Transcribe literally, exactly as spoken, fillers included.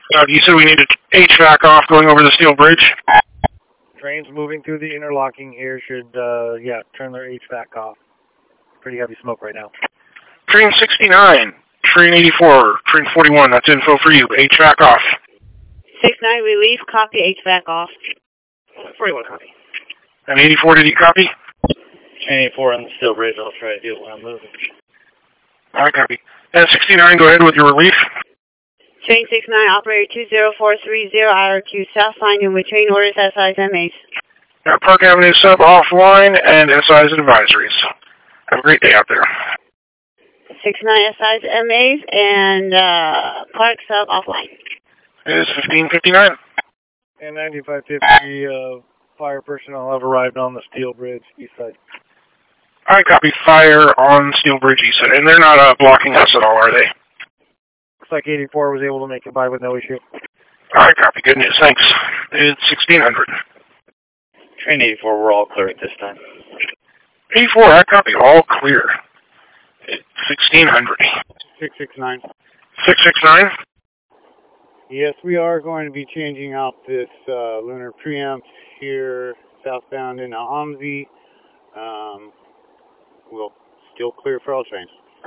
Uh, you said we needed H V A C off going over the steel bridge? Trains moving through the interlocking here should, uh, yeah, turn their H V A C off. Pretty heavy smoke right now. Train sixty-nine, train eighty-four, train forty-one, that's info for you. H V A C off. six nine relief, copy, H V A C off. forty-one copy. And eighty-four, did you copy? Train eighty-four on the steel bridge, I'll try to do it when I'm moving. I copy. And sixty-nine, go ahead with your relief. Train six nine, operator two zero four three zero, I R Q South line in with train orders, S Is, M As. Got Park Avenue sub offline and S Is advisories. Have a great day out there. six nine S Is, M As, and uh, Park sub offline. It is fifteen fifty-nine. And ninety-five fifty, uh, fire personnel have arrived on the steel bridge, east side. I copy fire on Steel Bridge east side. And they're not uh, blocking us at all, are they? Looks like eighty-four was able to make it by with no issue. I copy. Good news. Thanks. It's sixteen hundred. Train eighty-four, we're all clear at this time. eighty-four, I copy. All clear. It's sixteen hundred. six six nine. six six nine? Yes, we are going to be changing out this uh, lunar preamp here southbound in Alhamzi. Um, we'll still clear for all trains.